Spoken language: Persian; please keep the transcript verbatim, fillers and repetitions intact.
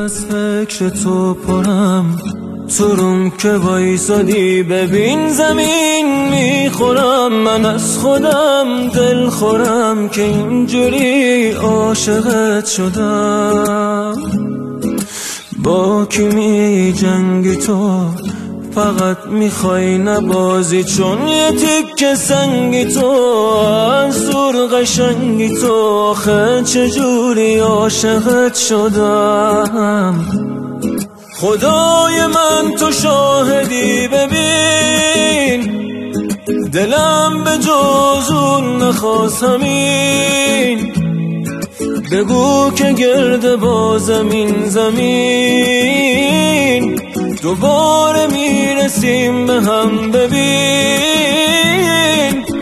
از فکر تو پرم، تو روم که وایسادی ببین زمین میخورم. من از خودم دل خورم که اینجوری عاشقت شدم. با کی می جنگی تو؟ فقط میخوای نبازی، چون یه تیکه سنگی تو، انصور قشنگی تو. آخه چجوری عاشقت شدم؟ خدای من تو شاهدی، ببین دلم به جز اون نخواست همین. بگو که گرد با زمین زمین دوباره میرسیم به هم. ببین